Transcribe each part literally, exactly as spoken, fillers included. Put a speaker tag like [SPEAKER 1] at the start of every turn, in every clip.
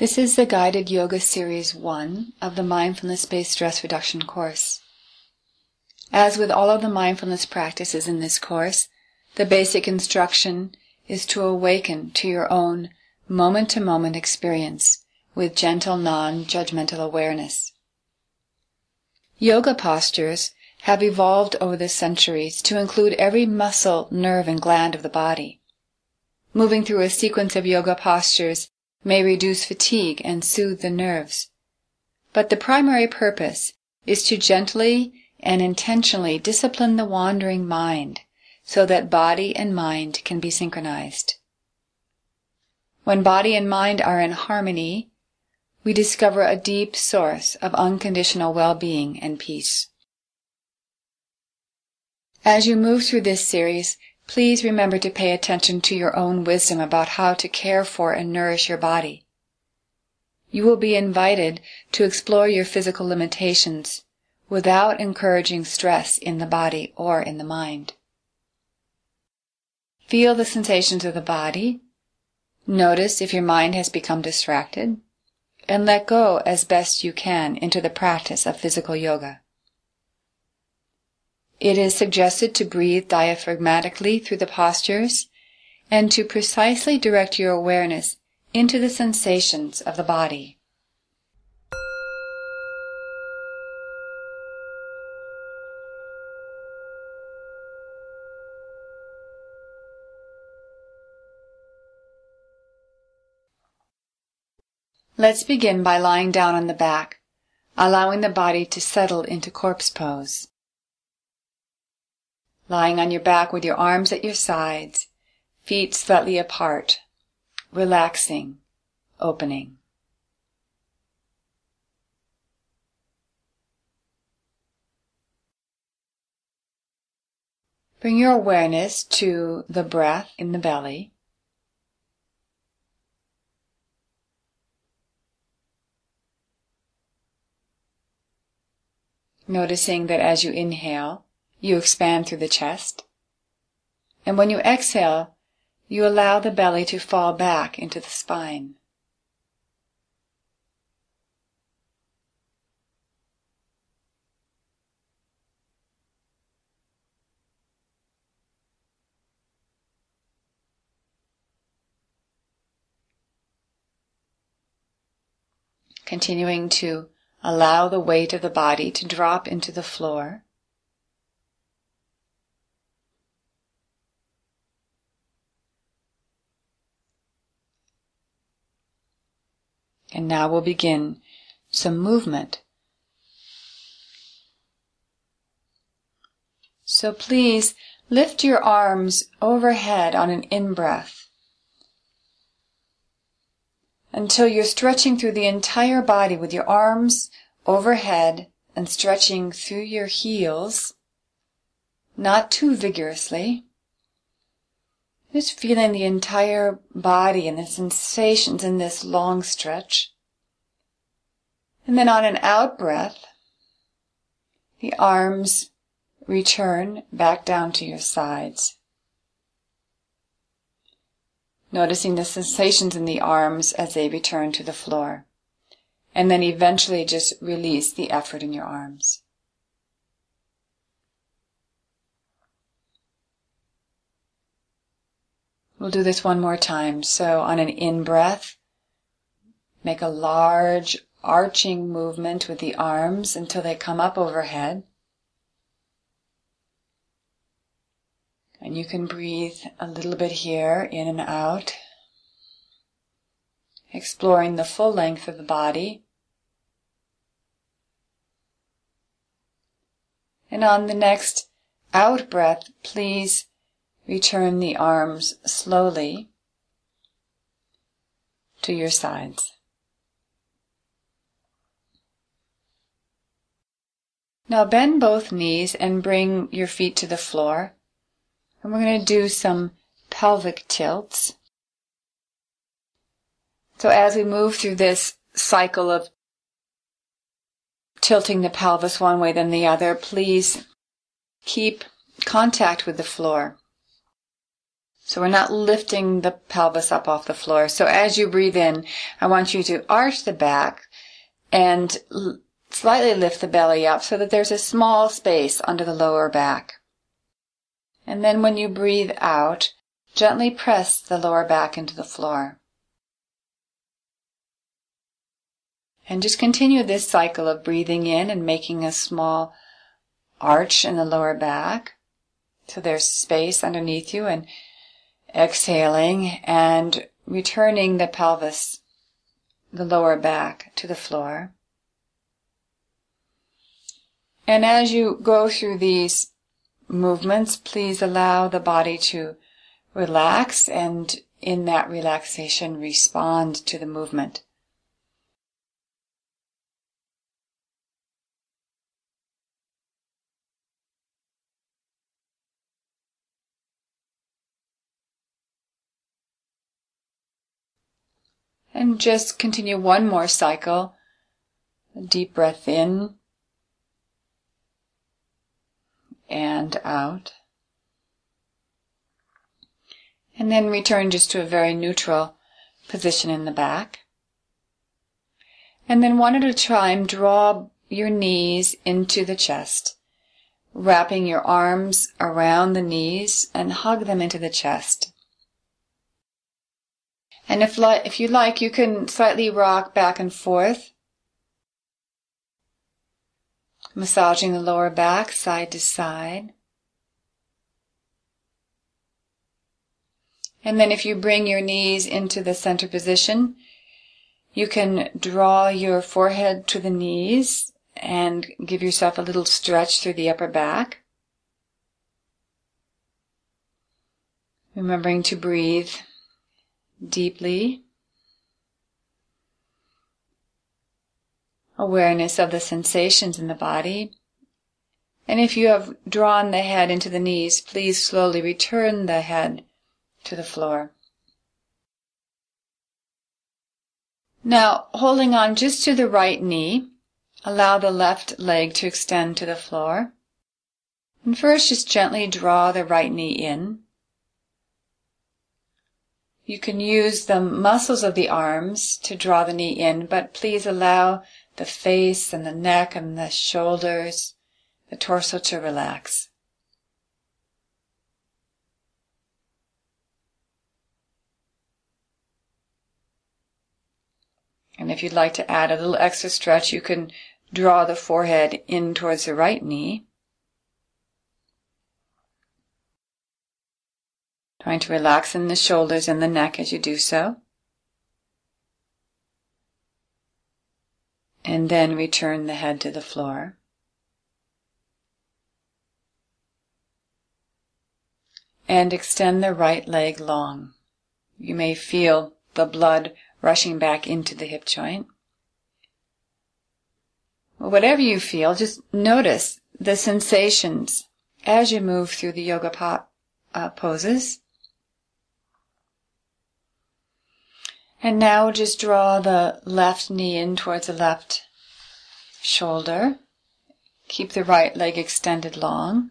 [SPEAKER 1] This is the Guided Yoga Series one of the Mindfulness-Based Stress Reduction course. As with all of the mindfulness practices in this course, the basic instruction is to awaken to your own moment-to-moment experience with gentle, non-judgmental awareness. Yoga postures have evolved over the centuries to include every muscle, nerve, and gland of the body. Moving through a sequence of yoga postures may reduce fatigue and soothe the nerves, but the primary purpose is to gently and intentionally discipline the wandering mind so that body and mind can be synchronized. When body and mind are in harmony, we discover a deep source of unconditional well-being and peace. As you move through this series, please remember to pay attention to your own wisdom about how to care for and nourish your body. You will be invited to explore your physical limitations without encouraging stress in the body or in the mind. Feel the sensations of the body, notice if your mind has become distracted, and let go as best you can into the practice of physical yoga. It is suggested to breathe diaphragmatically through the postures and to precisely direct your awareness into the sensations of the body. Let's begin by lying down on the back, allowing the body to settle into corpse pose. Lying on your back with your arms at your sides, feet slightly apart, relaxing, opening. Bring your awareness to the breath in the belly. Noticing that as you inhale, you expand through the chest, and when you exhale, you allow the belly to fall back into the spine. Continuing to allow the weight of the body to drop into the floor. And now we'll begin some movement. So please lift your arms overhead on an in-breath until you're stretching through the entire body with your arms overhead and stretching through your heels, not too vigorously. Just feeling the entire body and the sensations in this long stretch. And then on an out breath, the arms return back down to your sides. Noticing the sensations in the arms as they return to the floor. And then eventually just release the effort in your arms. We'll do this one more time. So on an in-breath, make a large arching movement with the arms until they come up overhead. And you can breathe a little bit here, in and out, exploring the full length of the body. And on the next out breath, please return the arms slowly to your sides. Now bend both knees and bring your feet to the floor. And we're going to do some pelvic tilts. So as we move through this cycle of tilting the pelvis one way then the other, please keep contact with the floor. So we're not lifting the pelvis up off the floor. So as you breathe in, I want you to arch the back and l- slightly lift the belly up so that there's a small space under the lower back. And then when you breathe out, gently press the lower back into the floor. And just continue this cycle of breathing in and making a small arch in the lower back so there's space underneath you, and exhaling and returning the pelvis, the lower back, to the floor. And as you go through these movements, please allow the body to relax, and in that relaxation respond to the movement. And just continue one more cycle. A deep breath in and out. And then return just to a very neutral position in the back. And then one at a time, draw your knees into the chest, wrapping your arms around the knees and hug them into the chest. And if, li- if you like, you can slightly rock back and forth, massaging the lower back side to side. And then if you bring your knees into the center position, you can draw your forehead to the knees and give yourself a little stretch through the upper back. Remembering to breathe deeply. Awareness of the sensations in the body. And if you have drawn the head into the knees, please slowly return the head to the floor. Now, holding on just to the right knee, allow the left leg to extend to the floor. And first, just gently draw the right knee in. You can use the muscles of the arms to draw the knee in, but please allow the face and the neck and the shoulders, the torso to relax. And if you'd like to add a little extra stretch, you can draw the forehead in towards the right knee. Trying to relax in the shoulders and the neck as you do so. And then return the head to the floor. And extend the right leg long. You may feel the blood rushing back into the hip joint. Whatever you feel, just notice the sensations as you move through the yoga po- uh, poses. And now just draw the left knee in towards the left shoulder. Keep the right leg extended long.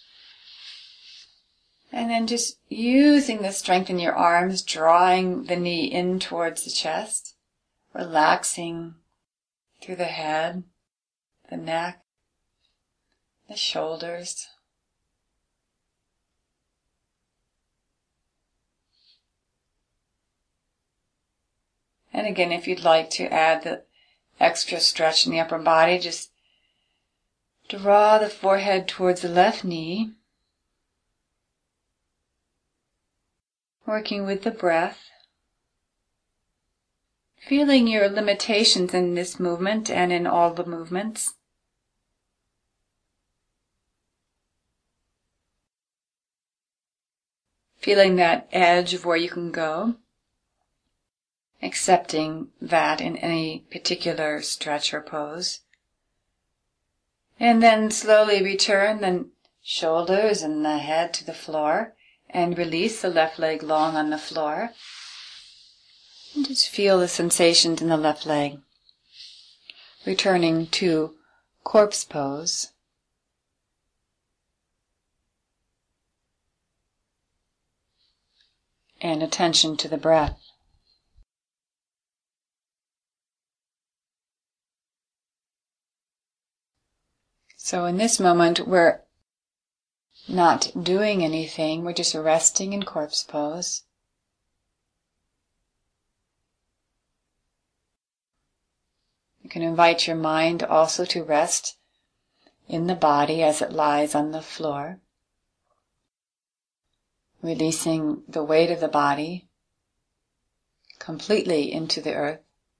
[SPEAKER 1] And then just using the strength in your arms, drawing the knee in towards the chest, relaxing through the head, the neck, the shoulders. And again, if you'd like to add the extra stretch in the upper body, just draw the forehead towards the left knee, working with the breath, feeling your limitations in this movement and in all the movements. Feeling that edge of where you can go. Accepting that in any particular stretch or pose. And then slowly return the shoulders and the head to the floor and release the left leg long on the floor. And just feel the sensations in the left leg. Returning to corpse pose. and attention to the breath. So in this moment, we're not doing anything, we're just resting in corpse pose. You can invite your mind also to rest in the body as it lies on the floor, releasing the weight of the body completely into the earth.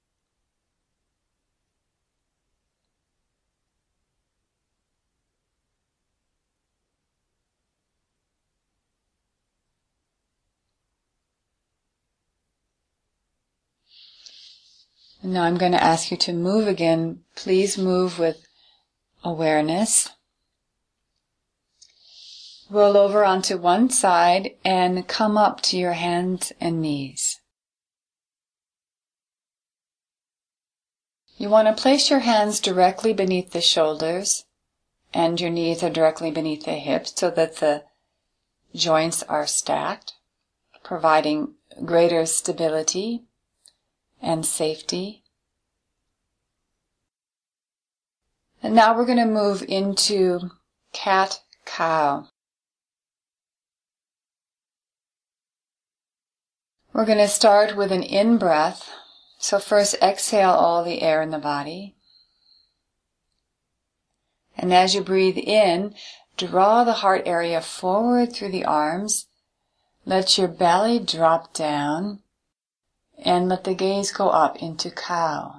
[SPEAKER 1] And now I'm going to ask you to move again. Please move with awareness. Roll over onto one side and come up to your hands and knees. You want to place your hands directly beneath the shoulders and your knees are directly beneath the hips so that the joints are stacked, providing greater stability and safety. And now we're going to move into cat-cow. We're going to start with an in-breath. So first exhale all the air in the body. And as you breathe in, draw the heart area forward through the arms. Let your belly drop down. And let the gaze go up into cow.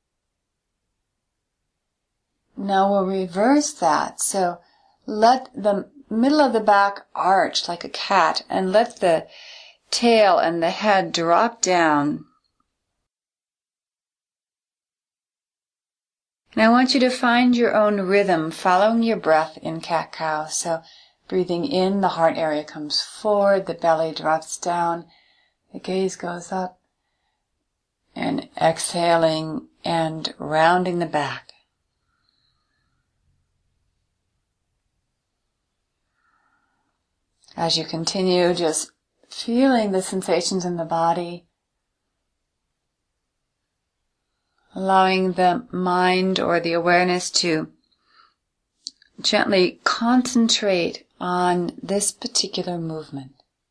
[SPEAKER 1] Now we'll reverse that. So let the middle of the back arch like a cat and let the tail and the head drop down. And I want you to find your own rhythm following your breath in cat-cow. So breathing in, the heart area comes forward, the belly drops down, the gaze goes up. And exhaling and rounding the back. As you continue, just feeling the sensations in the body, allowing the mind or the awareness to gently concentrate on this particular movement.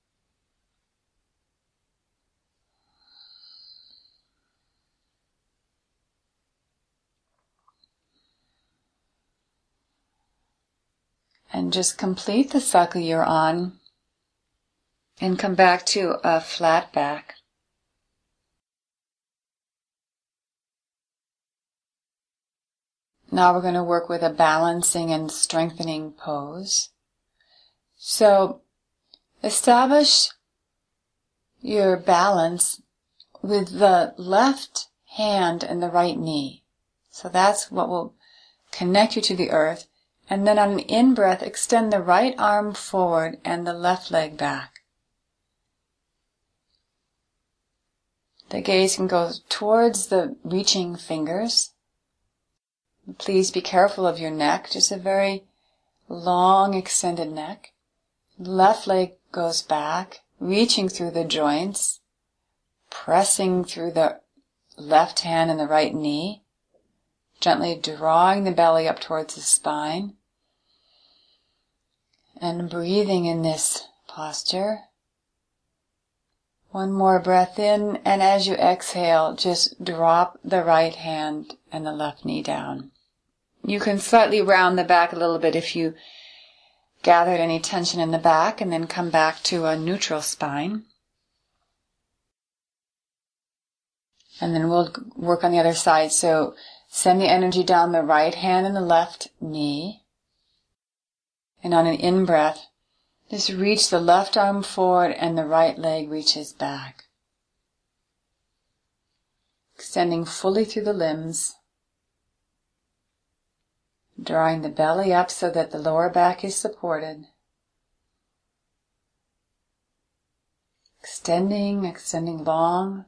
[SPEAKER 1] And just complete the cycle you're on and come back to a flat back. Now we're going to work with a balancing and strengthening pose. So establish your balance with the left hand and the right knee. So that's what will connect you to the earth. And then on an in-breath, extend the right arm forward and the left leg back. The gaze can go towards the reaching fingers. Please be careful of your neck, just a very long extended neck. Left leg goes back, reaching through the joints, pressing through the left hand and the right knee. Gently drawing the belly up towards the spine. And breathing in this posture. One more breath in, and as you exhale, just drop the right hand and the left knee down. You can slightly round the back a little bit if you gathered any tension in the back, and then come back to a neutral spine. And then we'll work on the other side. So send the energy down the right hand and the left knee. And on an in-breath, just reach the left arm forward and the right leg reaches back. Extending fully through the limbs. Drawing the belly up so that the lower back is supported. Extending, extending long.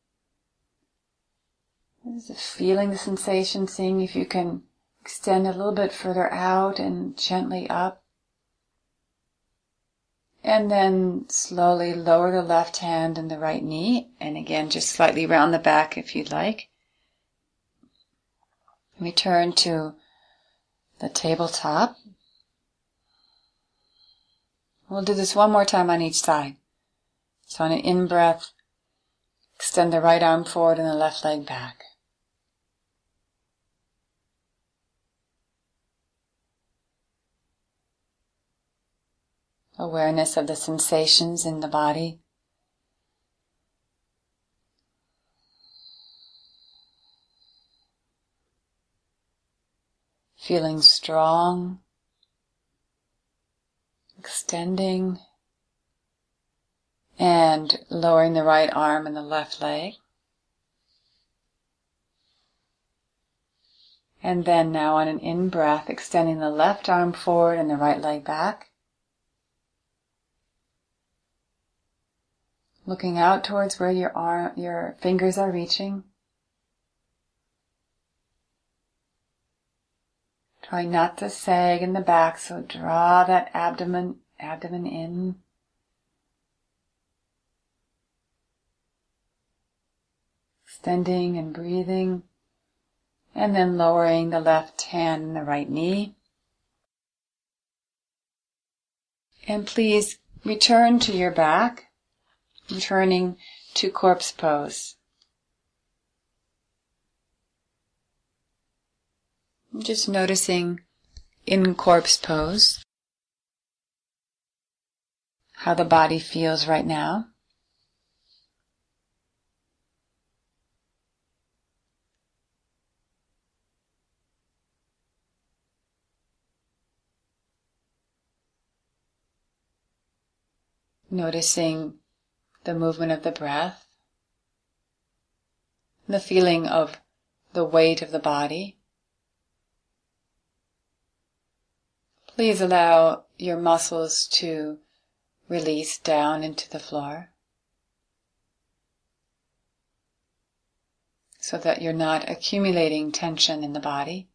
[SPEAKER 1] Just feeling the sensation, seeing if you can extend a little bit further out and gently up. And then slowly lower the left hand and the right knee. And again, just slightly round the back if you'd like. Return to the tabletop. We'll do this one more time on each side. So on an in-breath, extend the right arm forward and the left leg back. Awareness of the sensations in the body. Feeling strong, extending, and lowering the right arm and the left leg. And then now on an in-breath, extending the left arm forward and the right leg back. Looking out towards where your arm, your fingers are reaching. Try not to sag in the back, so draw that abdomen, abdomen in. Extending and breathing. And then lowering the left hand and the right knee. And please return to your back. Returning to corpse pose. Just noticing in corpse pose how the body feels right now. Noticing the movement of the breath, the feeling of the weight of the body. Please allow your muscles to release down into the floor so that you're not accumulating tension in the body.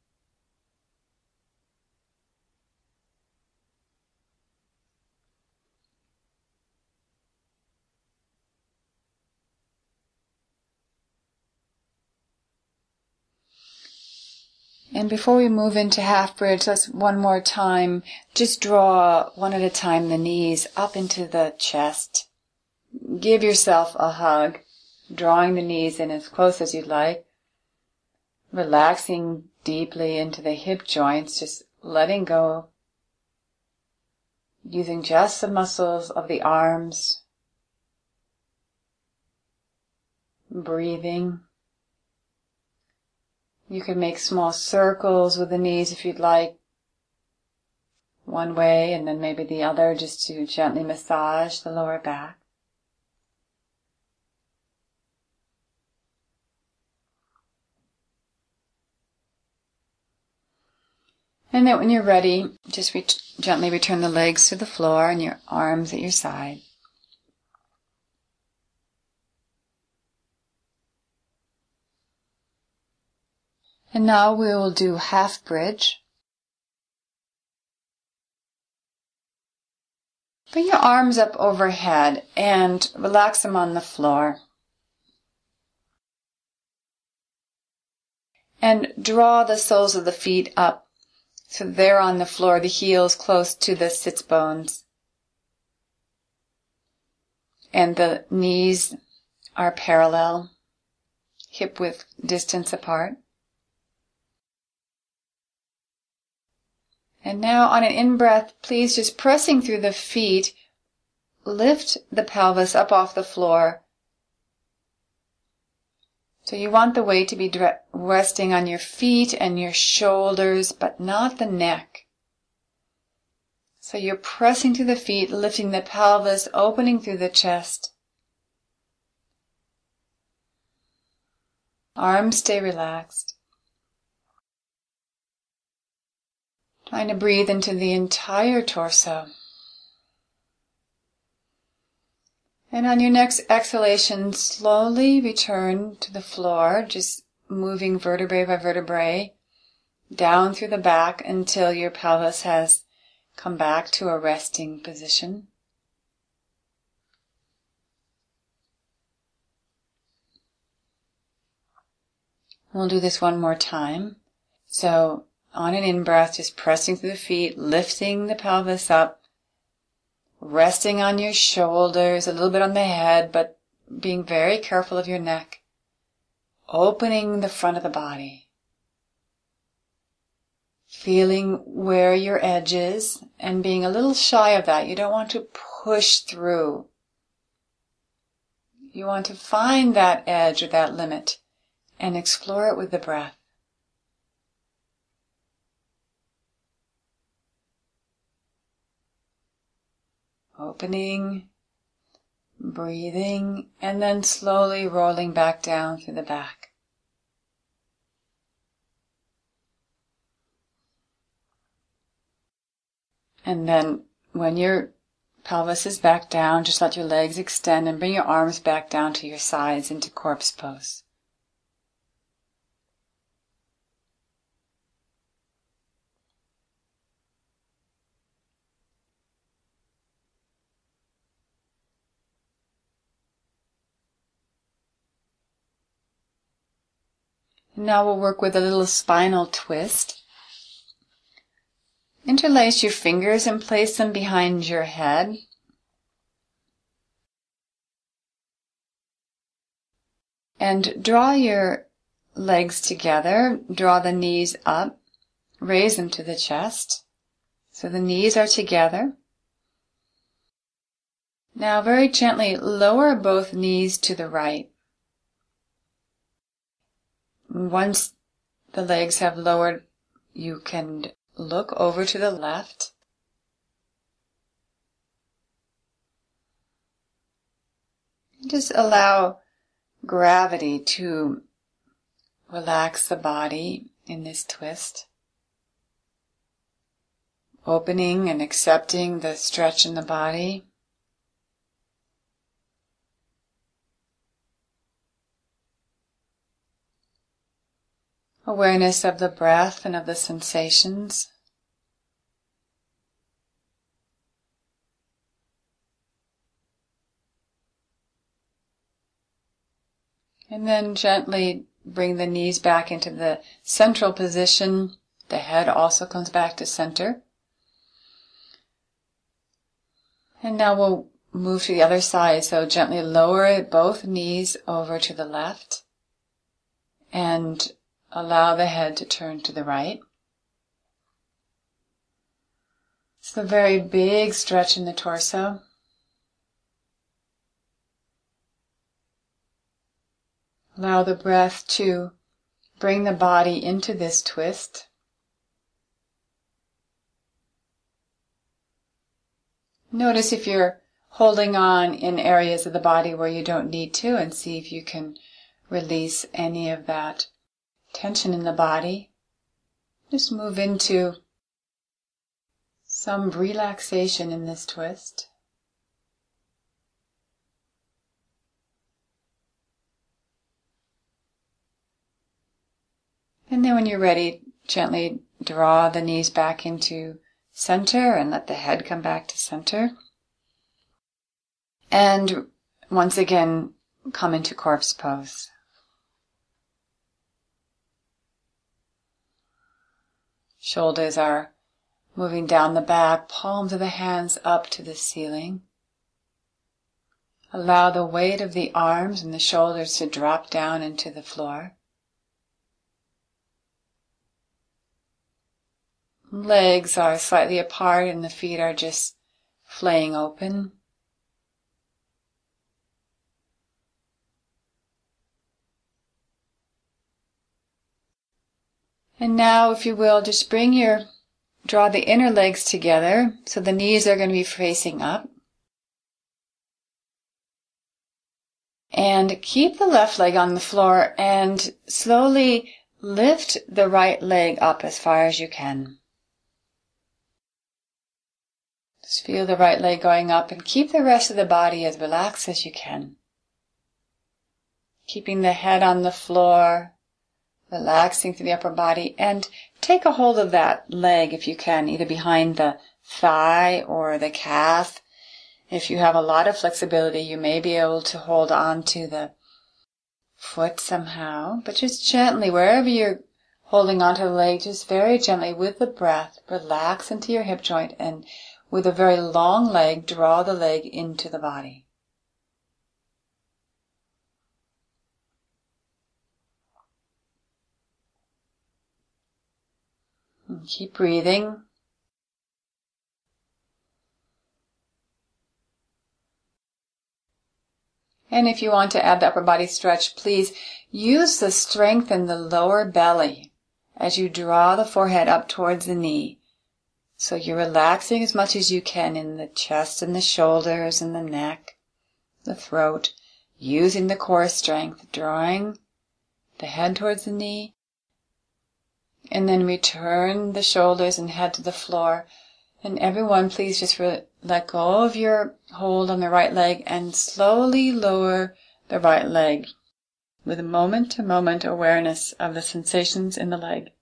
[SPEAKER 1] And before we move into half bridge, let's one more time just draw one at a time the knees up into the chest. Give yourself a hug, drawing the knees in as close as you'd like. Relaxing deeply into the hip joints, just letting go. Using just the muscles of the arms. Breathing. You can make small circles with the knees if you'd like. One way and then maybe the other, just to gently massage the lower back. And then when you're ready, just re- gently return the legs to the floor and your arms at your side. And now we will do half bridge. Bring your arms up overhead and relax them on the floor. And draw the soles of the feet up so they're on the floor, the heels close to the sits bones. And the knees are parallel, hip width distance apart. And now on an in-breath, please just pressing through the feet, lift the pelvis up off the floor. So you want the weight to be resting on your feet and your shoulders, but not the neck. So you're pressing through the feet, lifting the pelvis, opening through the chest. Arms stay relaxed. Trying to breathe into the entire torso. And on your next exhalation, slowly return to the floor, just moving vertebrae by vertebrae down through the back until your pelvis has come back to a resting position. We'll do this one more time. So on an in-breath, just pressing through the feet, lifting the pelvis up, resting on your shoulders, a little bit on the head, but being very careful of your neck. Opening the front of the body. Feeling where your edge is and being a little shy of that. You don't want to push through. You want to find that edge or that limit and explore it with the breath. Opening, breathing, and then slowly rolling back down through the back. And then when your pelvis is back down, just let your legs extend and bring your arms back down to your sides into corpse pose. Now we'll work with a little spinal twist. Interlace your fingers and place them behind your head. And draw your legs together. Draw the knees up. Raise them to the chest. So the knees are together. Now very gently lower both knees to the right. Once the legs have lowered, you can look over to the left. Just allow gravity to relax the body in this twist. Opening and accepting the stretch in the body. Awareness of the breath and of the sensations. And then gently bring the knees back into the central position. The head also comes back to center. And now we'll move to the other side. So gently lower both knees over to the left. And allow the head to turn to the right. It's a very big stretch in the torso. Allow the breath to bring the body into this twist. Notice if you're holding on in areas of the body where you don't need to, and see if you can release any of that tension in the body. Just move into some relaxation in this twist. And then when you're ready, gently draw the knees back into center and let the head come back to center. And once again, come into corpse pose. Shoulders are moving down the back, palms of the hands up to the ceiling. Allow the weight of the arms and the shoulders to drop down into the floor. Legs are slightly apart and the feet are just flaying open. And now, if you will, just bring your, draw the inner legs together, so the knees are going to be facing up. And keep the left leg on the floor and slowly lift the right leg up as far as you can. Just feel the right leg going up and keep the rest of the body as relaxed as you can. Keeping the head on the floor, relaxing through the upper body, and take a hold of that leg if you can, either behind the thigh or the calf. If you have a lot of flexibility, you may be able to hold on to the foot somehow, but just gently, wherever you're holding onto the leg, just very gently with the breath, relax into your hip joint, and with a very long leg, draw the leg into the body. And keep breathing. And if you want to add the upper body stretch, please use the strength in the lower belly as you draw the forehead up towards the knee. So you're relaxing as much as you can in the chest and the shoulders and the neck, the throat, using the core strength, drawing the head towards the knee, and then return the shoulders and head to the floor. And everyone, please just re- let go of your hold on the right leg and slowly lower the right leg with a moment-to-moment awareness of the sensations in the leg.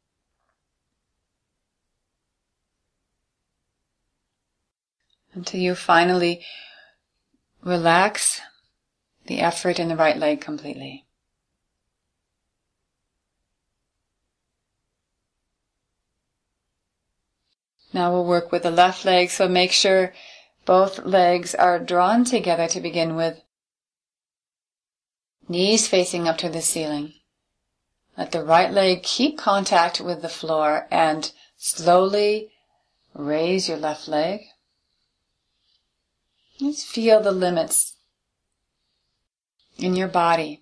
[SPEAKER 1] Until you finally relax the effort in the right leg completely. Now we'll work with the left leg, so make sure both legs are drawn together to begin with. Knees facing up to the ceiling. Let the right leg keep contact with the floor and slowly raise your left leg. Just feel the limits in your body.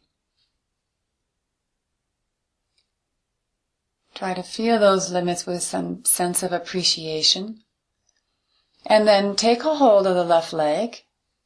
[SPEAKER 1] Try to feel those limits with some sense of appreciation. And then take a hold of the left leg.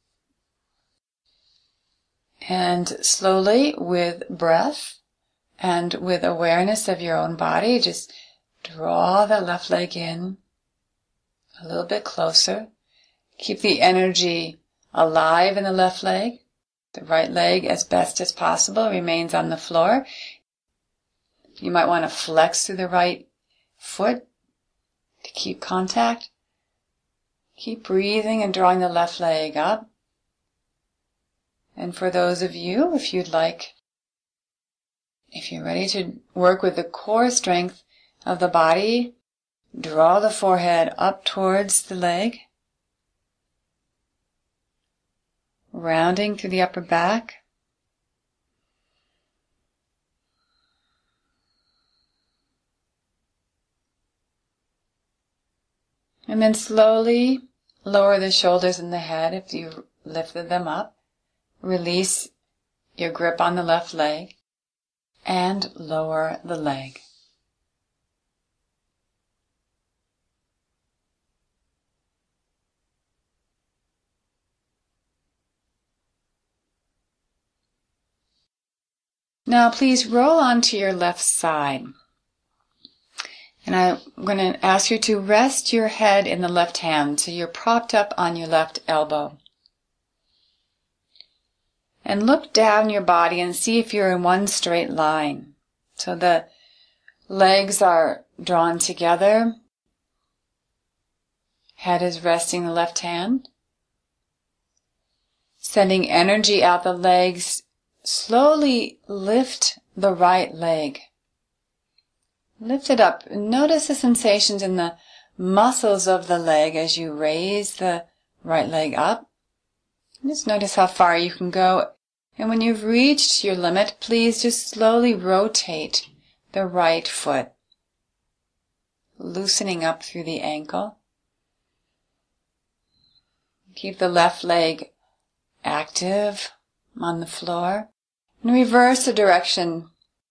[SPEAKER 1] And slowly, with breath and with awareness of your own body, just draw the left leg in a little bit closer. Keep the energy alive in the left leg. The right leg, as best as possible, remains on the floor. You might want to flex through the right foot to keep contact. Keep breathing and drawing the left leg up. And for those of you, if you'd like, if you're ready to work with the core strength of the body, draw the forehead up towards the leg, rounding through the upper back. And then slowly lower the shoulders and the head if you lifted them up. Release your grip on the left leg and lower the leg. Now please roll onto your left side. And I'm going to ask you to rest your head in the left hand so you're propped up on your left elbow. And look down your body and see if you're in one straight line. So the legs are drawn together. Head is resting the left hand. Sending energy out the legs, slowly lift the right leg. Lift it up. Notice the sensations in the muscles of the leg as you raise the right leg up. Just notice how far you can go. And when you've reached your limit, please just slowly rotate the right foot, loosening up through the ankle. Keep the left leg active on the floor. And reverse the direction.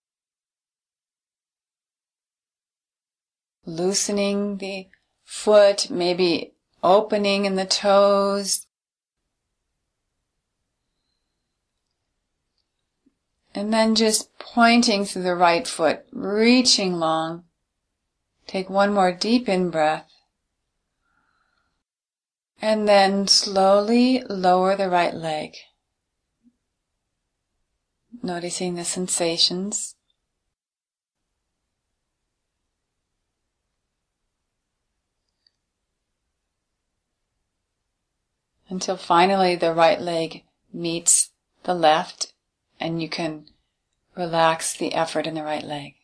[SPEAKER 1] Loosening the foot, maybe opening in the toes. And then just pointing through the right foot, reaching long. Take one more deep in-breath. And then slowly lower the right leg. Noticing the sensations. Until finally the right leg meets the left and you can relax the effort in the right leg.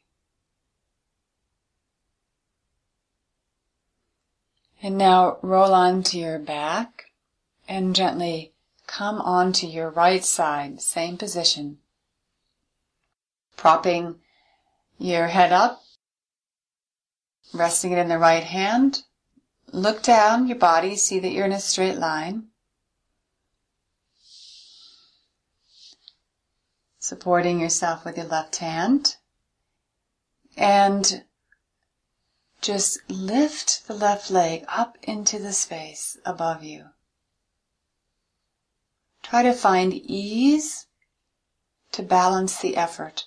[SPEAKER 1] And now roll onto your back and gently come onto your right side, same position. Propping your head up, resting it in the right hand. Look down your body, see that you're in a straight line. Supporting yourself with your left hand. And just lift the left leg up into the space above you. Try to find ease to balance the effort.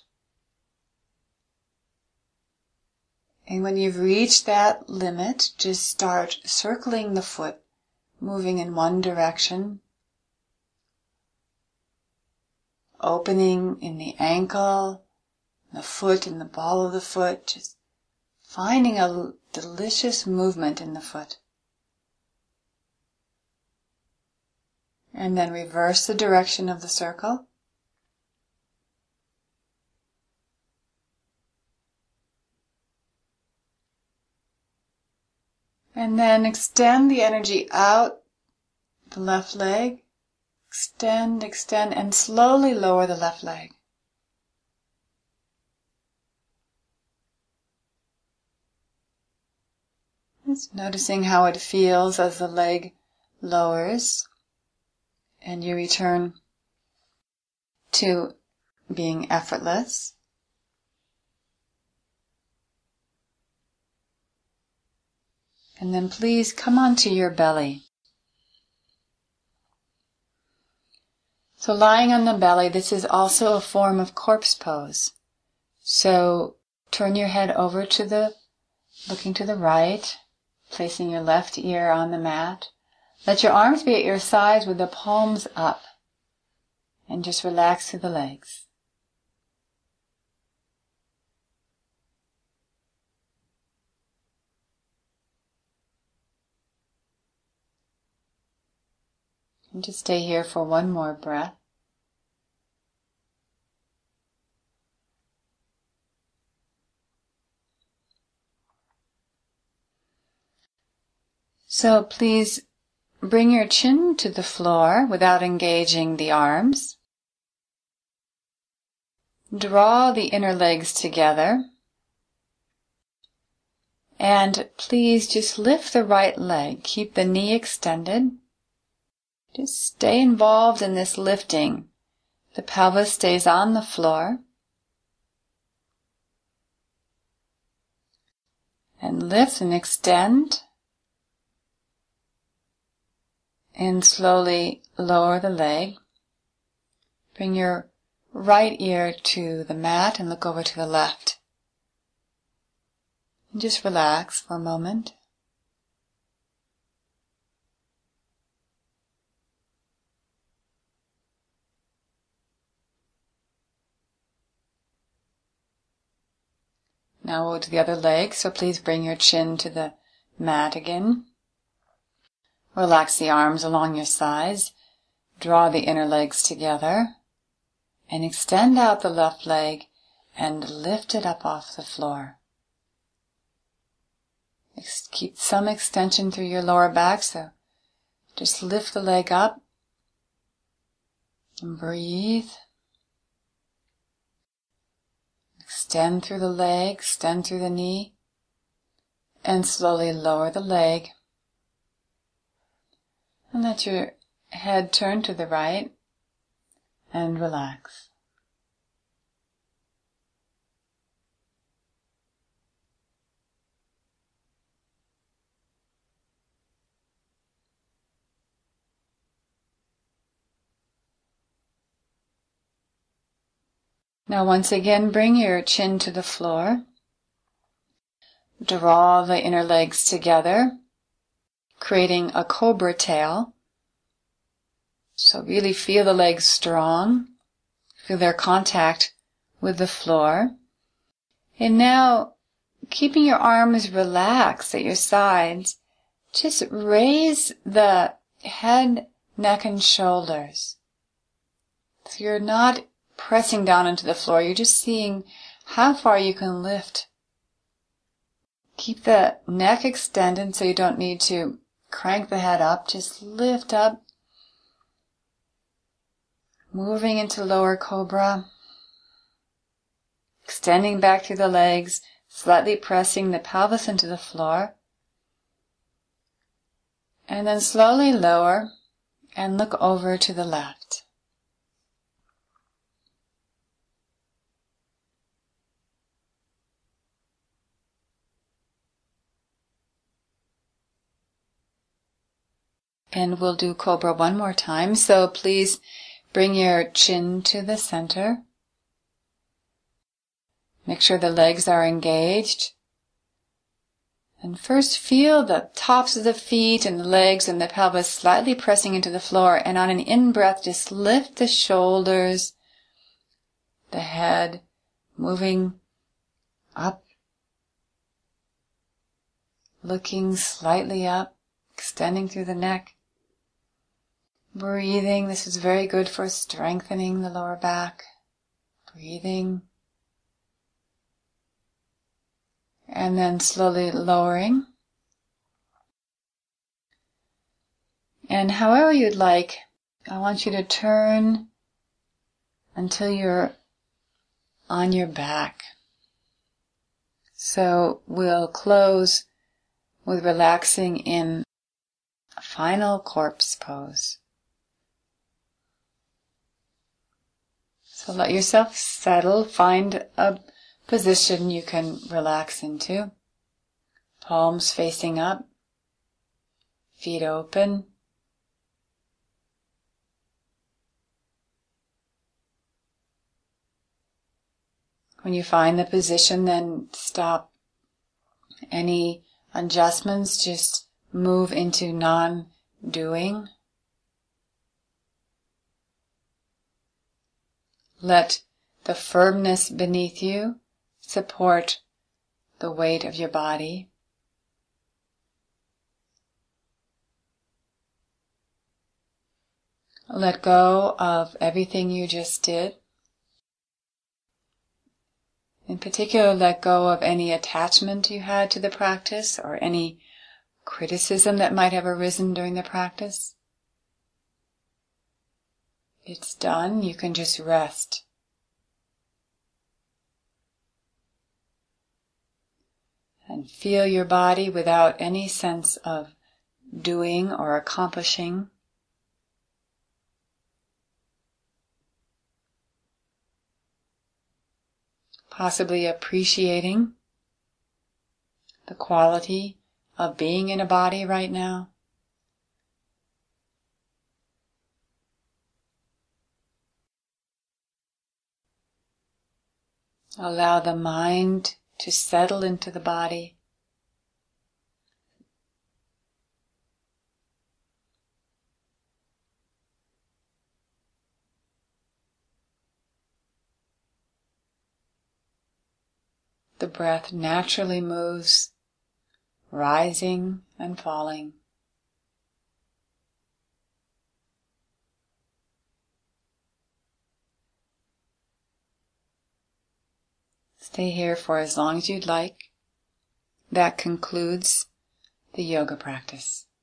[SPEAKER 1] And when you've reached that limit, just start circling the foot, moving in one direction, opening in the ankle, the foot and the ball of the foot, just finding a delicious movement in the foot. And then reverse the direction of the circle. And then extend the energy out the left leg. Extend, extend, and slowly lower the left leg. Just noticing how it feels as the leg lowers and you return to being effortless. And then please come onto your belly. So lying on the belly, this is also a form of corpse pose. So turn your head over to the, looking to the right, placing your left ear on the mat. Let your arms be at your sides with the palms up. And just relax through the legs. And just stay here for one more breath. So please bring your chin to the floor without engaging the arms. Draw the inner legs together. And please just lift the right leg. Keep the knee extended. Just stay involved in this lifting. The pelvis stays on the floor. And lift and extend. And slowly lower the leg. Bring your right ear to the mat and look over to the left. And just relax for a moment. Now we'll go to the other leg, so please bring your chin to the mat again. Relax the arms along your sides. Draw the inner legs together. And extend out the left leg and lift it up off the floor. Keep some extension through your lower back, so just lift the leg up. And breathe. Extend through the leg, extend through the knee, and slowly lower the leg. And let your head turn to the right and relax. Now once again, bring your chin to the floor. Draw the inner legs together, creating a cobra tail. So really feel the legs strong. Feel their contact with the floor. And now, keeping your arms relaxed at your sides, just raise the head, neck, and shoulders. So you're not pressing down into the floor. You're just seeing how far you can lift. Keep the neck extended so you don't need to crank the head up. Just lift up. Moving into lower cobra. Extending back through the legs, slightly pressing the pelvis into the floor. And then slowly lower and look over to the left. And we'll do Cobra one more time. So please bring your chin to the center. Make sure the legs are engaged. And first feel the tops of the feet and the legs and the pelvis slightly pressing into the floor. And on an in-breath, just lift the shoulders, the head, moving up, looking slightly up, extending through the neck. Breathing. This is very good for strengthening the lower back. Breathing. And then slowly lowering. And however you'd like, I want you to turn until you're on your back. So we'll close with relaxing in a final corpse pose. So let yourself settle, find a position you can relax into. Palms facing up, feet open. When you find the position, then stop any adjustments, just move into non-doing. Let the firmness beneath you support the weight of your body. Let go of everything you just did. In particular, let go of any attachment you had to the practice or any criticism that might have arisen during the practice. It's done. You can just rest. And feel your body without any sense of doing or accomplishing. Possibly appreciating the quality of being in a body right now. Allow the mind to settle into the body. The breath naturally moves, rising and falling. Stay here for as long as you'd like. That concludes the yoga practice.